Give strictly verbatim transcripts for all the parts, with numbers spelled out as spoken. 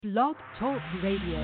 Blog Talk Radio.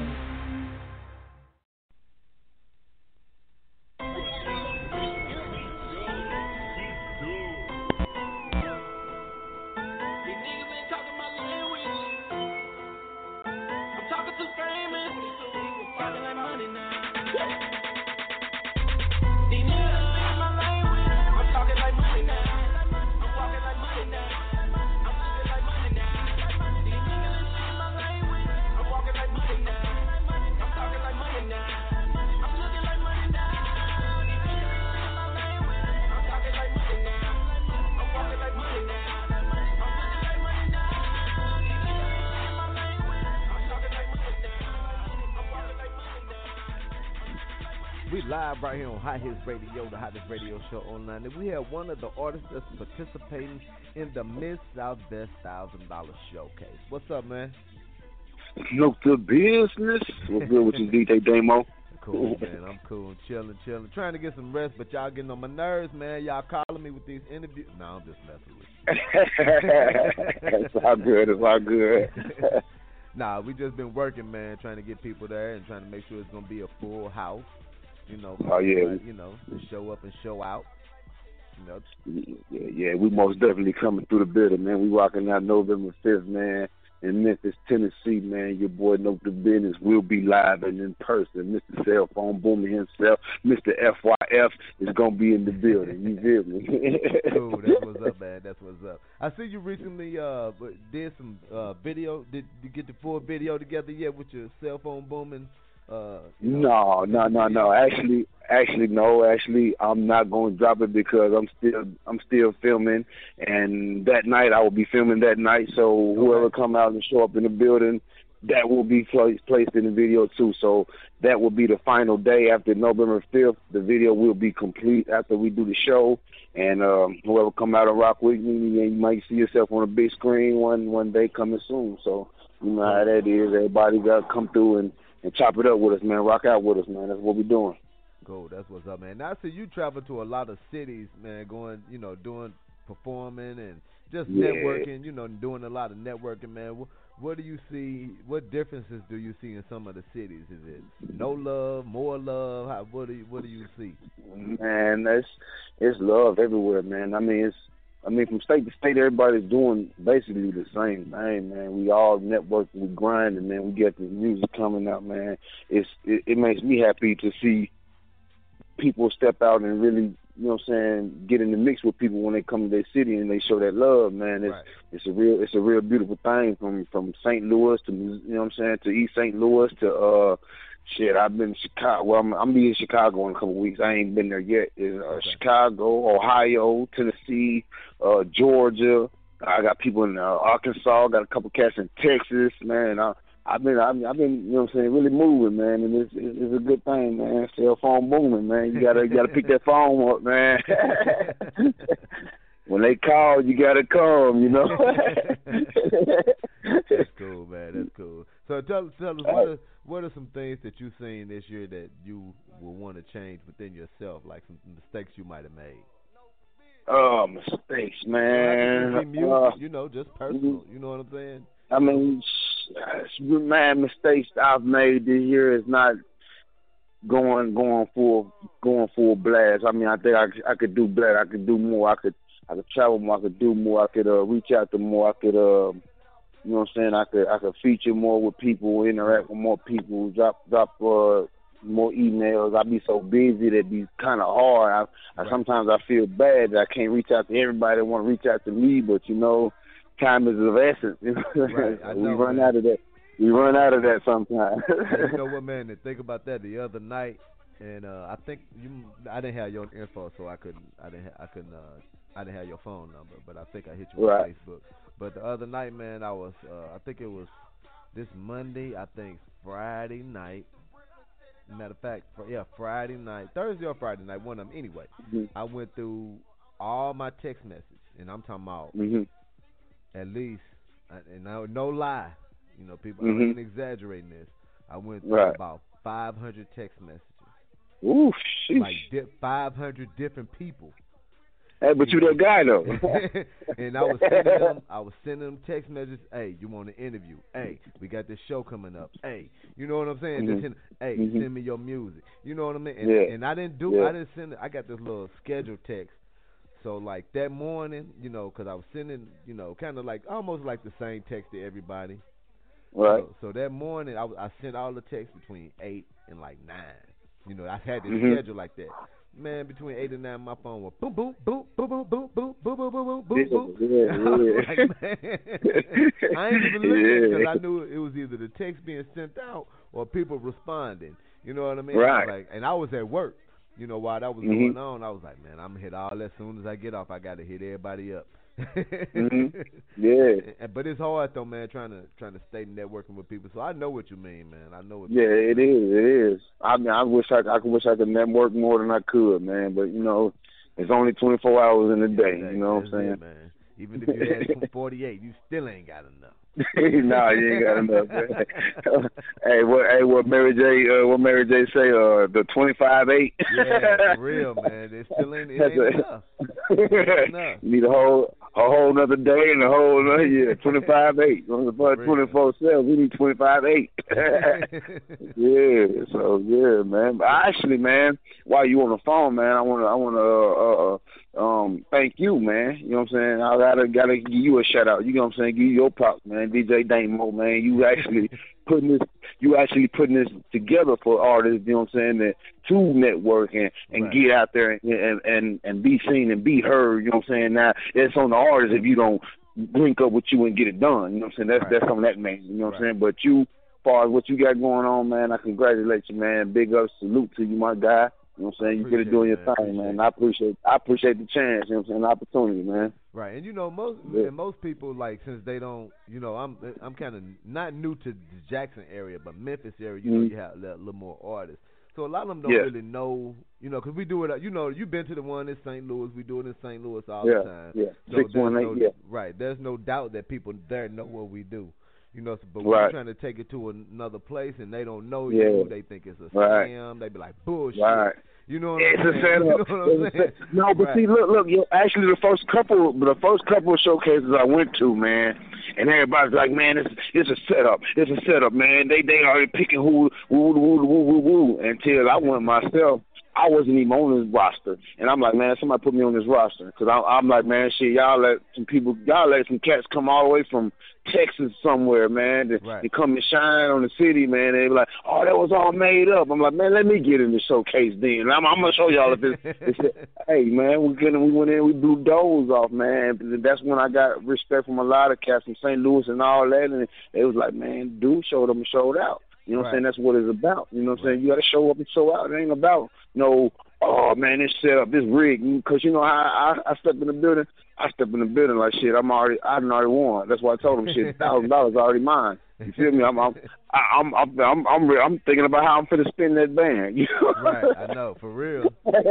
We live right here on Hot Hits Radio, the hottest radio show online. And we have one of the artists that's participating in the Miss Southwest Thousand Dollar Showcase. What's up, man? Look the business. What's good with you, D J Damo? Cool, man. I'm cool, chilling, chilling. Trying to get some rest, but y'all getting on my nerves, man. Y'all calling me with these interviews. No, I'm just messing with you. It's all good. It's all good. Nah, we just been working, man, trying to get people there and trying to make sure it's going to be a full house. You know, oh yeah, uh, you know, to show up and show out. You know, yeah, yeah, we most definitely coming through the building, man. We rocking out November fifth, man, in Memphis, Tennessee, man. Your boy Know the Business will be live and in person. Mister Cell Phone Boomer himself, Mister F Y F, is gonna be in the building. You feel me? Cool. That's what's up, man. That's what's up. I see you recently uh did some uh video. Did you get the full video together yet with your Cell Phone Booming? Uh, no, no, no, no. Actually, actually, no. Actually, I'm not going to drop it because I'm still, I'm still filming, and that night I will be filming that night. So okay. Whoever come out and show up in the building, that will be placed placed in the video too. So that will be the final day after November fifth. The video will be complete after we do the show, and um, whoever come out and rock with me, you might see yourself on a big screen one one day coming soon. So you know how that is. Everybody got to come through and. And chop it up with us, man. Rock out with us, man. That's what we're doing. Cool. That's what's up, man. Now, I see you travel to a lot of cities, man, going, you know, doing, performing and just yeah. networking, you know, doing a lot of networking, man. What, what do you see, what differences do you see in some of the cities? Is it no love, more love? How, what, do you, what do you see? Man, that's, it's love everywhere, man. I mean, it's, I mean, from state to state, everybody's doing basically the same thing, man. We all networking, we grinding, man. We get the music coming out, man. It's it, it makes me happy to see people step out and really, you know what I'm saying, get in the mix with people when they come to their city and they show that love, man. It's right. it's a real it's a real beautiful thing from from Saint Louis to, you know what I'm saying, to East Saint Louis to uh shit, I've been to Chicago. Well, I'm, I'm be in Chicago in a couple of weeks. I ain't been there yet. It's, uh, okay. Chicago, Ohio, Tennessee, uh, Georgia. I got people in uh, Arkansas. Got a couple cats in Texas. Man, I, I've been, I've, I've been, you know what I'm saying, really moving, man. And it's, it's, it's a good thing, man. Cell phone booming, man. You gotta, you gotta pick that phone up, man. When they call, you gotta come, you know. That's cool, man. That's cool. So tell, tell us what are, what are some things that you've seen this year that you will want to change within yourself, like some mistakes you might have made. Oh, mistakes, man. You, music, uh, you know, just personal. You know what I'm saying? I mean, man, mistakes I've made this year is not going going full going full blast. I mean, I think I, I could do better. I could do more. I could I could travel more. I could do more. I could uh, reach out to more. I could, uh, you know what I'm saying? I could I could feature more with people, interact with more people, drop drop uh, more emails. I be so busy that it be kind of hard. I, right. I sometimes I feel bad that I can't reach out to everybody that want to reach out to me, but you know, time is of essence. You know? Right. I know, we run man. out of that. We run out of that sometimes. You know what, man? To think about that the other night, and uh, I think you, I didn't have your info, so I couldn't, I didn't, I couldn't, uh, I didn't have your phone number, but I think I hit you right. on Facebook. But the other night, man, I was, uh, I think it was this Monday, I think Friday night. Matter of fact, fr- yeah, Friday night, Thursday or Friday night, one of them. Anyway, mm-hmm. I went through all my text messages, and I'm talking about mm-hmm. at least, and no, no lie, you know, people, mm-hmm. I ain't exaggerating this. I went through right. about five hundred text messages. Ooh, sheesh. Like di- five hundred different people. Hey, but you that guy though. And I was sending them, I was sending them text messages. Hey, you want to interview? Hey, we got this show coming up. Hey, you know what I'm saying? Mm-hmm. Just send, hey, mm-hmm. send me your music. You know what I mean? And, yeah. and I didn't do, yeah. I didn't send it. I got this little schedule text. So like that morning, you know, because I was sending, you know, kind of like almost like the same text to everybody. Right. So, so that morning, I, I sent all the texts between eight and like nine. You know, I had this mm-hmm. schedule like that. Man, between eight and nine, my phone was boom, boom, boom, boom, boom, boom, boom, boom, boom, boom, boom, yeah, boom. Yeah, I was yeah. like, man, I ain't even looking yeah. because I knew it was either the text being sent out or people responding. You know what I mean? Right. Like, and I was at work. You know, while that was mm-hmm. going on, I was like, man, I'm gonna hit all that as soon as I get off. I gotta hit everybody up. mm-hmm. Yeah. But it's hard though, man, trying to trying to stay networking with people. So I know what you mean, man. I know what Yeah, you it mean. is. It is. I mean, I wish I, I wish I could network more than I could, man. But you know, it's only twenty-four hours in a day. You know what I'm saying, it, man? Even if you had forty-eight, you still ain't got enough. Nah, you ain't got enough, man. hey, what? Hey, what Mary J? Uh, what Mary J say? Uh, the twenty-five eight. Yeah, for real, man. It still ain't, it ain't enough. It ain't enough. You need a whole a whole another day and a whole another year. twenty-five eight. twenty-four seven. We need twenty-five eight. Yeah. So yeah, man. But actually, man, while you on the phone, man, I wanna I wanna uh, uh, um thank you, man. You know what I'm saying? I gotta gotta give you a shout out. You know what I'm saying? Give you your props, man. D J Damo, man. You actually putting this you actually putting this together for artists, you know what I'm saying, that to network and, and right. get out there and, and, and, and be seen and be heard, you know what I'm saying? Now it's on the artist if you don't link up with you and get it done. You know what I'm saying? That's right. that's on that man, you know what right. I'm saying? But you, as far as what you got going on, man, I congratulate you, man. Big up, salute to you, my guy. You know what I'm saying? You get it doing your man. thing, man. I appreciate I appreciate the chance, you know what I'm saying, the opportunity, man. Right. And you know, most yeah. and most people, like, since they don't, you know, I'm I'm kind of not new to the Jackson area, but Memphis area, you mm-hmm. know, you have a little, little more artists. So a lot of them don't yeah. really know, you know, because we do it, you know, you've been to the one in Saint Louis, we do it in Saint Louis all yeah. the time. Yeah, so six one eight, no, yeah. Right. There's no doubt that people there know what we do. You know, but when right. you're trying to take it to another place and they don't know yeah. you, they think it's a right. scam. They be like, bullshit. Right. You know what it's I'm a saying? setup. You know what I'm it's saying? A, no, but right. see, look, look. You, actually, the first couple, the first couple of showcases I went to, man, and everybody's like, man, it's it's a setup. It's a setup, man. They they already picking who who who who who who until I went myself. I wasn't even on this roster, and I'm like, man, somebody put me on this roster, because I'm like, man, shit, y'all let some people, y'all let some cats come all the way from Texas somewhere, man, to, right. to come and shine on the city, man. They be like, oh, that was all made up. I'm like, man, let me get in the showcase then. I'm, I'm gonna show y'all if it's, it's hey, man, we get we went in, we blew doors off, man. That's when I got respect from a lot of cats from Saint Louis and all that, and they was like, man, dude showed up and showed out. You know what I'm right. saying? That's what it's about. You know what I'm right. saying? You got to show up and show out. It ain't about, no, oh, man, this set up, this rig. Because, you know, I, I I step in the building. I step in the building like, shit, I'm already, I done already won. That's why I told them, shit, one thousand dollars already mine. You feel me? I'm I'm I'm I'm I'm I'm, I'm thinking about how I'm finna spend that band. You know? Right, I know, for real.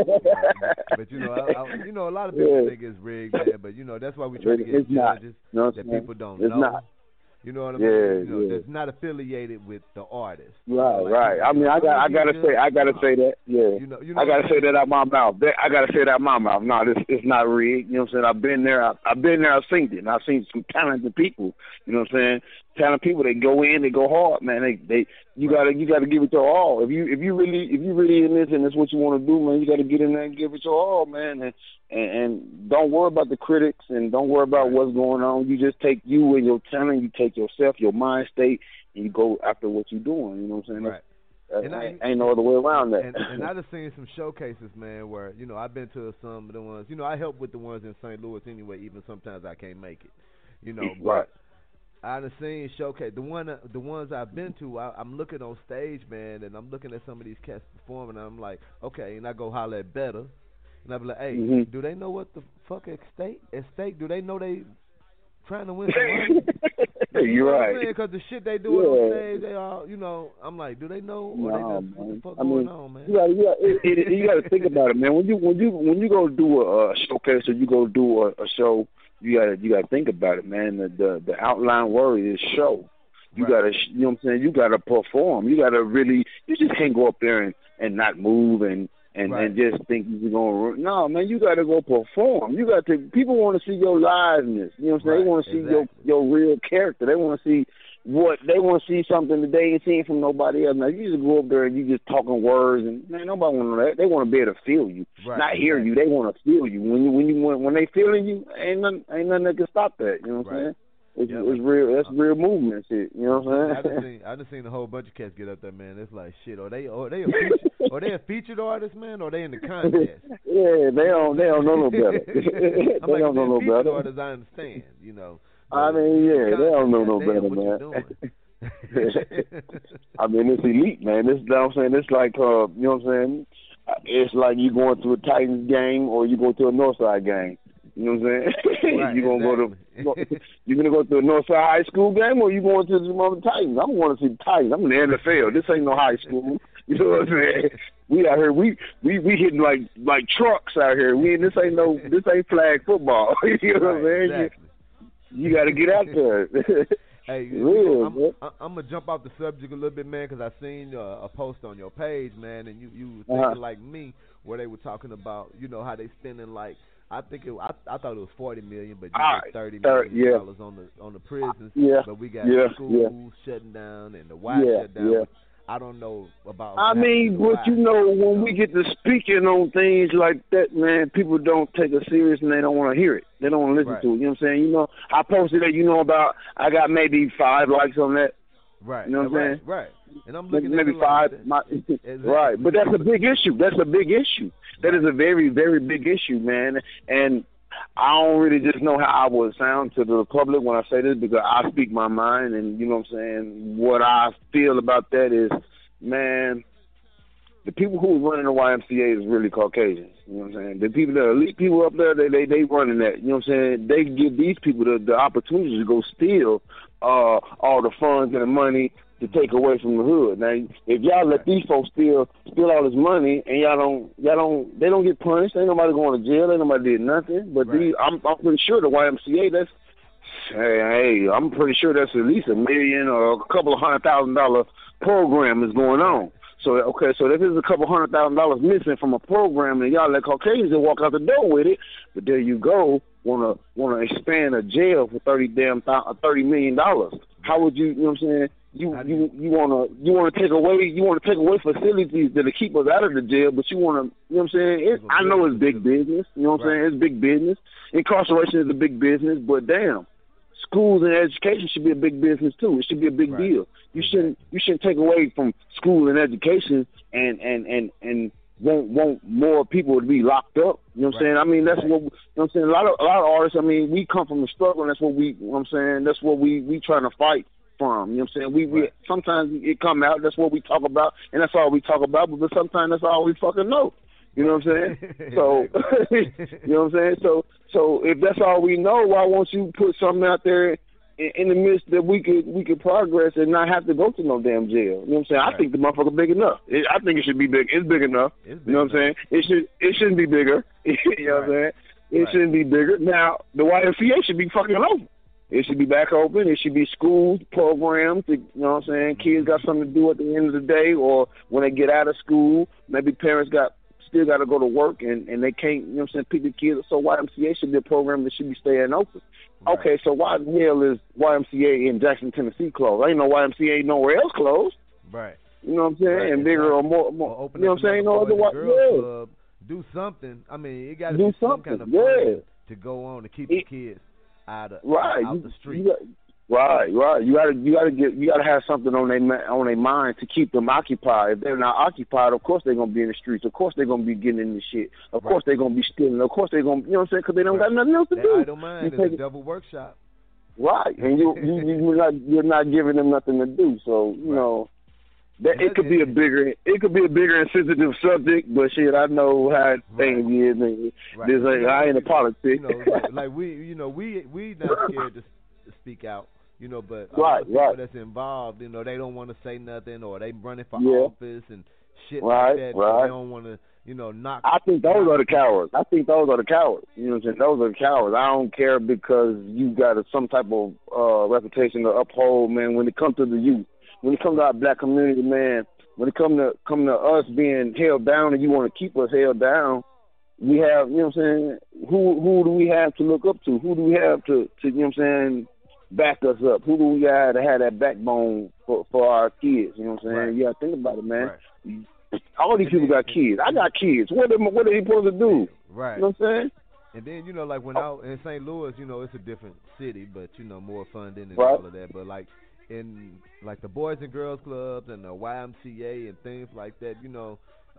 But, but you know, I, I, you know, a lot of people yeah. think it's rigged, man. But you know, that's why we try to get it's judges not. that no, people don't it's know. Not. You know what I yeah, mean? You know, yeah. that's not affiliated with the artist. Right, like, right. I mean, I got, I gotta say, I gotta say that. Yeah, you know, you know I gotta say that out my mouth. I gotta say that out my mouth. No, this it's not rigged. You know what I'm saying? I've been there. I, I've been there. I've seen it. And I've seen some talented people. You know what I'm saying? Talented people. They go in. They go hard, man. They, they. You right. gotta, you gotta give it your all. If you, if you really, if you really in this and that's what you want to do, man, you gotta get in there and give it your all, man. And, and, and don't worry about the critics and don't worry about right. what's going on. You just take you and your talent. You take yourself, your mind state, and you go after what you're doing. You know what I'm saying? Right. That, and ain't, I, ain't no other way around that. And, and I've seen some showcases, man, where, you know, I've been to some of the ones, you know, I help with the ones in Saint Louis anyway, even sometimes I can't make it, you know. But right. I've seen showcase, the one, the ones I've been to, I, I'm looking on stage, man, and I'm looking at some of these cats performing, and I'm like, okay, and I go holler at Better, and I be like, hey, mm-hmm. do they know what the fuck at stake? At stake? Do they know they trying to win some money? You're you know right. Because the shit they do yeah. on stage, they all, you know, I'm like, do they know or no, they just, man. what the fuck I going mean, on, man? You got, you got, it, it, you got to think about it, man. When you when you when you go do a, a showcase or you go do a, a show, you got to you got to think about it, man. The the, the outline word is show. You right. gotta, you know what I'm saying? You gotta perform. You gotta really. You just can't go up there and, and not move and. and, right. and just think you're going to. No, man, you got to go perform. You got to. People want to see your liveness. You know what I'm saying? Right. They want to see exactly. your your real character. They want to see what they want to see something that they ain't seen from nobody else. Now you just go up there and you just talking words, and man, nobody want that. They want to be able to feel you, right. not hear exactly. you. They want to feel you. When you when you when, when they feeling you, ain't nothing ain't nothing that can stop that. You know what I'm right. saying? It's, yep. it's real. That's real movement shit. You know what I'm I saying? just seen I just seen a whole bunch of cats get up there, man. It's like shit. Are they are they a feature, are they a featured artist, man? Or are they in the contest? Yeah, they don't they don't know no better. I'm they like, don't know no featured better. artists, I understand, you know. I mean, yeah, they don't know no better, what man. You doing? I mean, it's elite, man. This, you know what I'm saying? It's like, uh, you know what I'm saying? It's like you going to a Titans game or you go to a Northside game. You know what I'm saying? Right, you gonna exactly. go to you gonna go to a Northside High School game or you going to the Mother Titans? I'm going to see the Titans. I'm in the N F L. This ain't no high school. You know what I'm saying? We out here, we we we hitting like like trucks out here. We this ain't no this ain't flag football. You know what I'm saying? Right, exactly. You, you got to get out there. Hey, Real, I'm, man. I'm, I'm gonna jump off the subject a little bit, man, because I seen uh, a post on your page, man, and you you were thinking Uh-huh. like me, where they were talking about, you know, how they spending like, I think it, I, I thought it was forty million, but you All said right. thirty Thirty, million yeah. dollars on the on the prisons. Yeah, But we got yeah, schools yeah. shutting down and the Y Yeah, shut down. yeah. I don't know about. I what happened mean, to the but Y, you know, when so. we get to speaking on things like that, man, people don't take us serious and they don't want to hear it. They don't want to listen Right. to it. You know what I'm saying? You know, I posted that. You know about? I got maybe five likes on that. Right. You know what I'm right, saying? Right. And I'm looking Maybe at it five. like, My, exactly. Right, but that's a big issue. That's a big issue. That Right. is a very, very big issue, man. And I don't really just know how I would sound to the public when I say this because I speak my mind, and you know what I'm saying. What I feel about that is, man, the people who are running the Y M C A is really Caucasians. You know what I'm saying? The people that are elite people up there, they they they running that. You know what I'm saying? They give these people the, the opportunity to go steal uh, all the funds and the money to take away from the hood. Now, if y'all let these folks steal steal all this money and y'all don't y'all don't they don't get punished, ain't nobody going to jail, ain't nobody did nothing. But Right. these, I'm I'm pretty sure the Y M C A that's hey hey I'm pretty sure that's at least a million or a couple of hundred thousand dollar program is going on. So okay, so if there's a couple hundred thousand dollars missing from a program and y'all let Caucasians walk out the door with it, but there you go, wanna wanna expand a jail for thirty damn thirty million dollars. How would you? You know what I'm saying? You you you wanna you wanna take away you wanna take away facilities that keep us out of the jail, but you wanna you know what I'm saying? It, I know it's big business. You know what I'm saying? It's big business. Incarceration is a big business, but damn. Schools and education should be a big business too. It should be a big Right. deal. You shouldn't you shouldn't take away from school and education and and and and want want more people to be locked up. You know what I'm Right. saying? I mean that's Right. what you know what I'm saying. A lot of a lot of artists. I mean we come from the struggle. And that's what we. You know what I'm saying that's what we we trying to fight from. You know what I'm saying? We we Right. sometimes it come out. That's what we talk about, and that's all we talk about. But sometimes that's all we fucking know. You know what I'm saying? So, you know what I'm saying? So, so if that's all we know, why won't you put something out there in, in the midst that we could we could progress and not have to go to no damn jail? You know what I'm saying? Right. I think the motherfucker big enough. It, I think it should be big. It's big enough. It's big you know what I'm saying? It should it shouldn't be bigger. you know what I'm saying? It Right. shouldn't be bigger. Now, the Y M C A should be fucking open. It should be back open. It should be schools, programs. To, you know what I'm saying? Kids got something to do at the end of the day, or when they get out of school, maybe parents got still got to go to work and, and they can't, you know what I'm saying, pick the kids. So Y M C A should be a program that should be staying open. Right. Okay, so why the hell is Y M C A in Jackson, Tennessee closed? Ain't no Y M C A nowhere else closed. Right. You know what I'm saying? Right, and bigger exactly. or more, more Or open you know up what I'm saying? No another other Boys way. and Girls Yeah. Club. Do something. I mean, it got to Do be some something, kind of yeah. plan to go on to keep It- the kids out of Right. out You- the street. you got- right, right. You gotta, you gotta get, you gotta have something on their on their mind to keep them occupied. If they're not occupied, of course they're gonna be in the streets. Of course they're gonna be getting in the shit. Of Right. course they're gonna be stealing. Of course they're gonna, you know what I'm saying? Because they don't Right. got nothing else to That do. idle mind You is take a it- devil workshop. Right, and you, you you're not you're not giving them nothing to do. So you Right. know that And it could be a that- bigger it could be a bigger and sensitive subject. But shit, I know how Right. things is. And Right. this ain't, I ain't a politics. You know, like, like we, you know, we we not scared to, to speak out. You know, but a lot Right, of people right. that's involved, you know, they don't want to say nothing, or they running for Yeah. office and shit Right, like that. So right. they don't want to, you know, knock. I think those are the cowards. I think those are the cowards. You know what I'm saying? Those are the cowards. I don't care because you got a, some type of uh, reputation to uphold, man. When it comes to the youth, when it comes to our black community, man, when it come to come to us being held down and you want to keep us held down, we have, you know what I'm saying, who who do we have to look up to? Who do we have to, to you know what I'm saying, back us up? Who do we got to have that backbone for, for our kids? You know what I'm saying? Right. You got to think about it, man. Right. All these people got kids. I got kids. What am what are they supposed to do? Right. You know what I'm saying? And then, you know, like when I in Saint Louis, you know, it's a different city, but, you know, more funding and Right. all of that. But, like, in, like, the Boys and Girls Clubs and the Y M C A and things like that, you know, uh,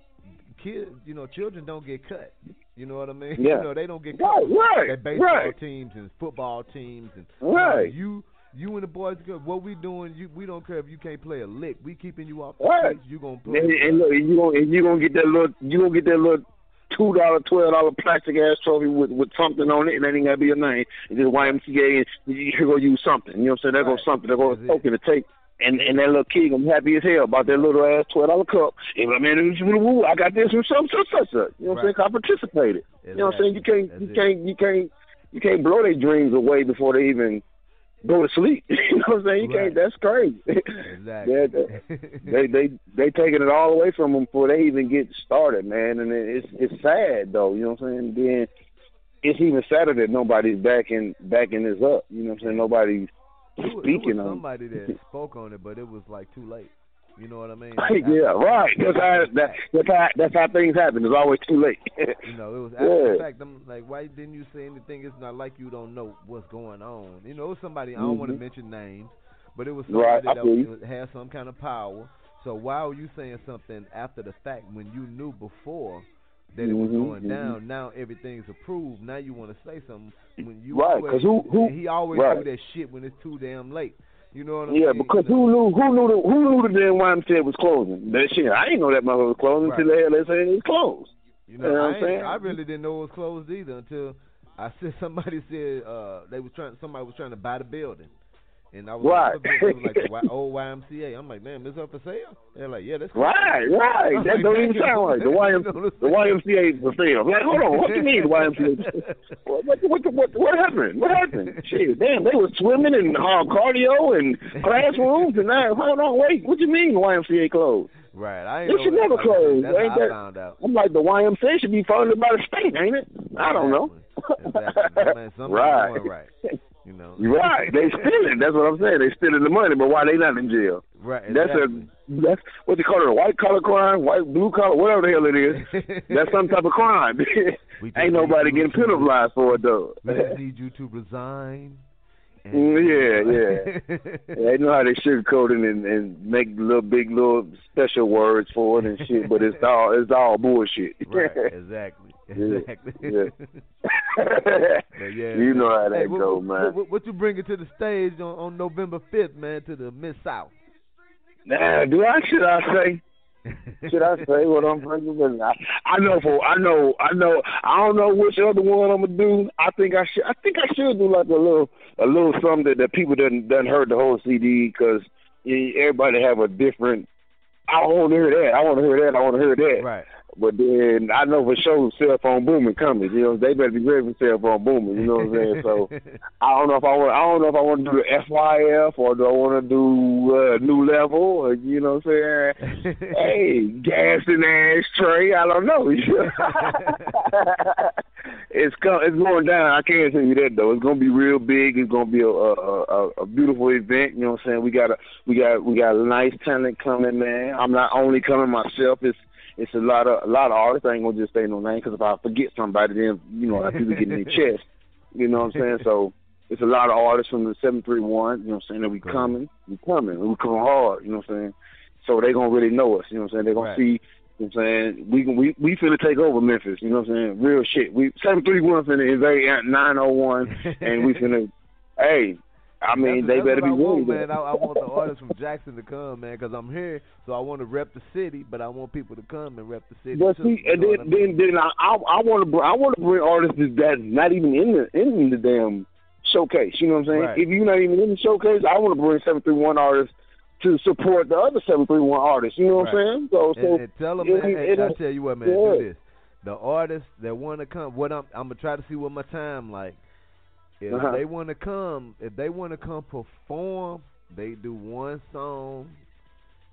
kids, you know, children don't get cut. You know what I mean? Yeah. You know, they don't get cut. Right, right, At baseball right. teams and football teams. And Right. You, know, you You and the boys, what we doing? You, we don't care if you can't play a lick. We keeping you off the Right. streets. You gonna play. And, and look, you gonna you gonna get that little you gonna get that little two dollar, twelve dollar plastic ass trophy with, with something on it, and that ain't gotta be a name. It's just Y M C A, and you're gonna use something. You know what I'm saying? There Right. goes something. There goes That's a token to take. And and that little kid gonna be happy as hell about that little ass twelve dollar cup. And like, man, I got this from some such such such. You know what I'm Right. saying? I participated. Exactly. You know what I'm saying? You can't That's you it. can't you can't you can't blow their dreams away before they even go to sleep. You know what I'm saying? You Right. can't. That's crazy. Exactly. Yeah, they they they taking it all away from them before they even get started, man. And it's it's sad though. You know what I'm saying? Then it's even sadder that nobody's backing backing this up. You know what I'm saying? Nobody's It was, it speaking was on. somebody that spoke on it, but it was like too late. You know what I mean? Yeah, right. That's how that, that's how that's how things happen. It's always too late. You know, it was after Yeah. the fact. I'm like, why didn't you say anything? It's not like you don't know what's going on. You know, it was somebody. I don't want to Mhm. mention names, but it was Right, somebody I that feel you. was, had some kind of power. So why are you saying something after the fact when you knew before that it was Mhm, going mhm. down? Now everything's approved. Now you want to say something when you Right, always, 'cause who- who- and he always right. do that shit when it's too damn late. You know what I Yeah, mean? because You know? who knew who knew the who knew the damn Y M C A was closing? That shit, I didn't know that mother was closing Right. until the hell they said it was closed. You know, You know I, what I'm ain't, saying? I really didn't know it was closed either until I said somebody said uh, they was trying. Somebody was trying to buy the building, and I was Right. like, it was like the y, old Y M C A. I'm like, damn, this up for sale? They're like, yeah, that's cool. Right, right. I'm That like, don't even damn. sound right. The Y M the Y M C A is for sale. I'm like, hold on, what do you mean the Y M C A? What what what what, what happened? What happened? Shit, damn, they was swimming and uh, cardio and classrooms and that. Hold on, wait, what do you mean the Y M C A closed? Right, I ain't It know should that. never Like, close. That's Ain't how I that- found out. I'm like, the Y M C A should be funded by the state, ain't it? I don't know. Exactly. Man, something Right. going right. You know. Right, they stealing. That's what I'm saying. They stealing the money, but why they not in jail? Right. That's Exactly. a that's what they call it, a white collar crime, white blue collar, whatever the hell it is. That's some type of crime. We just Ain't nobody need you getting to- penalized for it though. We just need you to resign. and- Mm, yeah, yeah. Yeah, they know how they sugarcoat it and, and make little big little special words for it and shit, but it's all it's all bullshit. Right, exactly, Yeah, exactly. yeah. But yeah, You know how that hey, what, go, what, man. What, what you bringing to the stage on, on November fifth, man, to the Mid South? Nah, do I should I say? Should I say what I'm bringing? I, I know for I know I know I don't know which other one I'm gonna do. I think I should I think I should do like a little a little something that, that people didn't done heard the whole C D because everybody have a different. I want to hear that. I want to hear that. I want to hear that. Right. But then I know for sure cell phone booming coming. You know, they better be ready for cell phone booming. You know what I'm saying? So I don't know if I want. I don't know if I want to do the F Y F or do I want to do uh, new level or you know what I'm saying? Hey, gas in the ashtray. I don't know. it's co- it's going down. I can't tell you that though. It's gonna be real big. It's gonna be a a, a, a beautiful event. You know what I'm saying? We got a we got we got a nice talent coming, man. I'm not only coming myself. It's It's a lot of a lot of artists. I ain't gonna just say no name because if I forget somebody, then you know, people get in their chest. You know what I'm saying? So it's a lot of artists from the seven three one. You know what I'm saying? That we Cool. coming, we coming, we coming hard. You know what I'm saying? So they gonna really know us. You know what I'm saying? They gonna Right. see. You know what I'm saying? We we we finna take over Memphis. You know what I'm saying? Real shit. We seven three one finna invade at nine oh one, and we finna. Hey. I mean, that's, they that's better what be I want, ready. man. I, I want the artists from Jackson to come, man, because I'm here, so I want to rep the city, but I want people to come and rep the city But too. see, You and know then, what I mean? then, then I, I, I want to, I want to bring artists that's not even in the, in the damn showcase. You know what I'm saying? Right. If you're not even in the showcase, I want to bring seven three one artists to support the other seven three one artists. You know what Right. I'm saying? So, so and, and tell them, it- man, it- hey, I it- tell you what, man, yeah. do this. The artists that want to come, what I'm, I'm gonna try to see what my time like. If Uh-huh. they want to come, if they want to come perform, they do one song,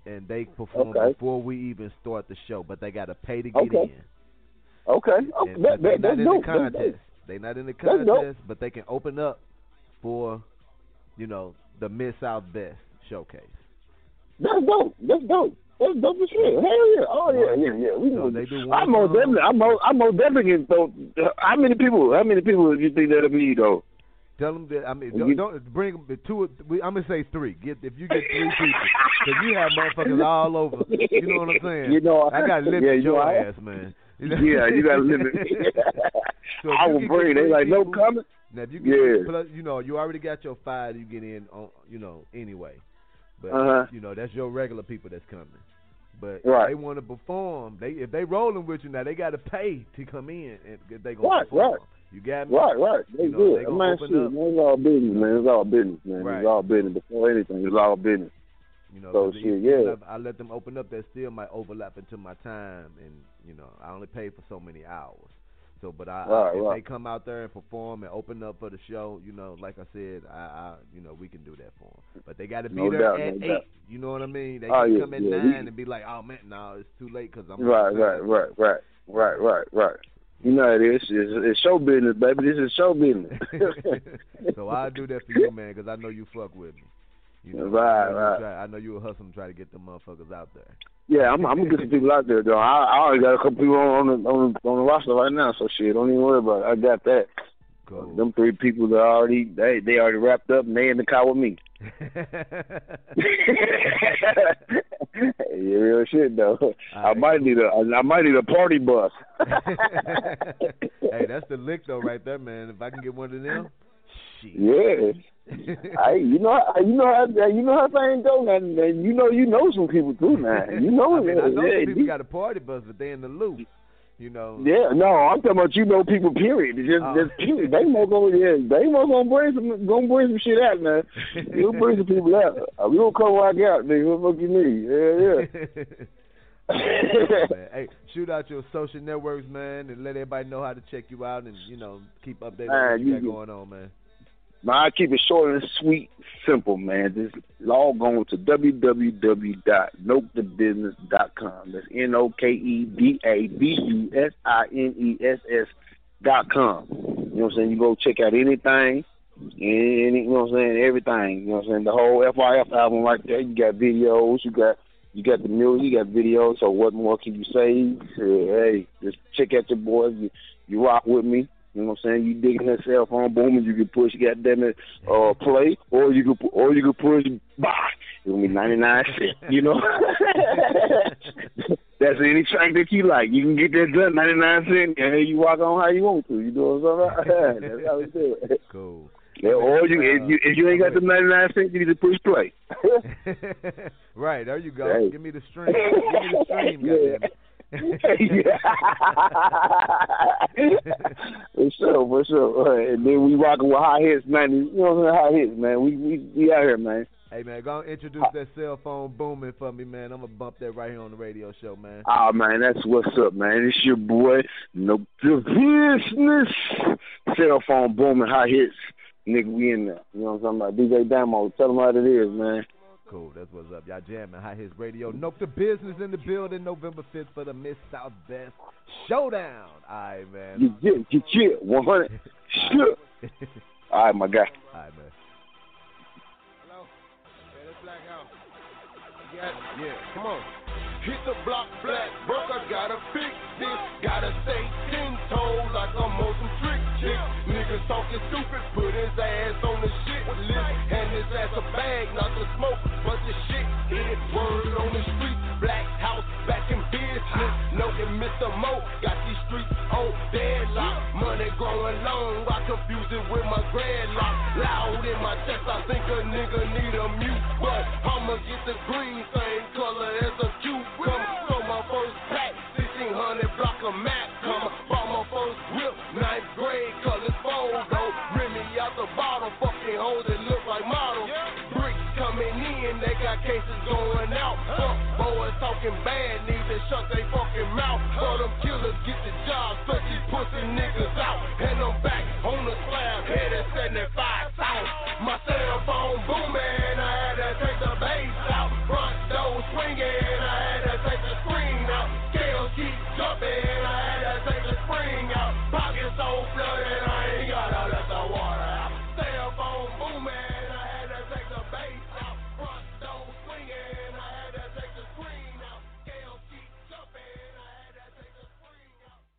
and they perform okay. before we even start the show, but they got to pay to get okay. in. Okay. okay. And, that, they're that, not in dope. the contest. They're not in the That's contest, but they can open up for, you know, the Miss South Best showcase. That's dope. That's dope. That's dope as shit. Hell yeah. Oh yeah, yeah, yeah. We so they do one I'm most definitely. I'm most, I'm most definitely getting so. How many people? How many people do you think that'll be though? Tell them that. I mean, don't, don't bring them two. I'm gonna say three. Get if you get three people, because you have motherfuckers all over. You know what I'm saying? You know, I got to limit yeah, you your know, ass, man. You know? Yeah, you got to limit. So I will bring. They like no comment. Now if you get, yeah. plus, you know, you already got your five. You get in on, you know, anyway. But uh-huh. you know, that's your regular people that's coming. But right. if they want to perform, they if they rolling with you now, they got to pay to come in and they gonna right, perform. Right. You got me? Right, right. They you know, good. They gonna man, open shit, up. man, it's all business, man. It's all business, man. Right. It's all business. Before anything, it's all business. You know, so shit, yeah. I, I let them open up. That still might overlap into my time, and you know, I only pay for so many hours. So, but I, right, I if right. they come out there and perform and open up for the show, you know, like I said, I, I you know, we can do that for them. But they got to be no there doubt, at no eight. doubt. You know what I mean? They oh, can yeah, come at yeah, nine we, and be like, oh man, no, it's too late because I'm right, right, right, right, right, right, right. You know it is. It's, it's show business, baby. This is show business. So I'll do that for you, man, because I know you fuck with me. You know, right, I know right. Try, I know you'll hustle and try to get them motherfuckers out there. Yeah, I'm, I'm gonna get some people out there, though. I, I already got a couple people on, on the on the on the roster right now, so shit, don't even worry about it. I got that. Cool. Them three people that already they they already wrapped up and they in the car with me. Yeah, real shit though. Right, I might cool. need a I might need a party bus. Hey, that's the lick though, right there, man. If I can get one of them, shit. Yeah. Hey, you know, you know how you know how things go, man. You know, you know some people too, man. You know, I mean, I know yeah, some people you, got a party bus, but they in the loop. You know. Yeah, no, I'm talking about you know people. Period. Just, oh. just period. They more gonna, yeah, they more gonna bring some, gonna bring some shit out, man. You gonna bring some people out. Uh, we gonna come rock out, nigga. What the fuck you need? Yeah, yeah. Man. Hey, shoot out your social networks, man, and let everybody know how to check you out, and you know, keep updated on what you, you got going on, man. Man, I keep it short and sweet, simple, man. Just log on to w w w dot nope the business dot com. That's N O K E D A B U S I N E S S dot com. You know what I'm saying? You go check out anything, any, you know what I'm saying? Everything. You know what I'm saying? The whole F I F album right there. You got videos. You got you got the music. You got videos. So what more can you say? Hey, just check out your boys. You, you rock with me. You know what I'm saying? You digging that cell phone boom and you can push goddamn it uh play or you can or you can push bye. It's gonna be ninety nine cents, you know? That's any track that you like. You can get that done ninety nine cents and you walk on how you want to. You know what I'm saying? That's how we do it. Cool. Yeah, or you if you if you ain't got the ninety nine cents, you need to push play. Right, there you go. Hey. Give me the stream. Give me the stream, goddamn it. For sure, for sure. Right. And then we rocking with high hits, man. You know what I'm saying? High hits, man. We we we out here, man. Hey, man, go and introduce that cell phone booming for me, man. I'm gonna bump that right here on the radio show, man. Oh, man, that's what's up, man. It's your boy, No Business. Cell phone booming, high hits, nigga. We in there. You know what I'm talking about? D J Damo, tell them what it is, man. Cool, that's what's up. Y'all jamming High Hits Radio. Nope, the business in the building November fifth for the Miss South Best Showdown. All right, man. You get, you chill, one hundred. Sure. All right, my guy. All right, man. Hello? Yeah, that's Black House. Yeah, yeah, come on. Hit the block, black burger, gotta fix this. Gotta stay ten toes like I'm on some trick chick. Niggas talking stupid, put his ass on the shit list. Hand his ass a bag, not the smoke, but the shit in it. Word on the street, Black House back in business. No, and Mister Mo got these streets on deadlock. Money growing long, I confuse it with my dreadlock. Loud in my chest, I think a nigga need a mute. But I'ma get the green, same color as a cube. Come, so my first pack, sixteen hundred block of Mac. Come, bought my first whip, ninth grade, colors photo. Remy out the bottle, fucking hoes that look like models. Bricks coming in, they got cases going out. Fuck boys talking bad, need to shut they fucking mouth. For them killers get the job, such these pussy niggas out. And I'm back on the slab, headed seventy-five south. My cell phone booming, I had to take the bass out. Front door swinging.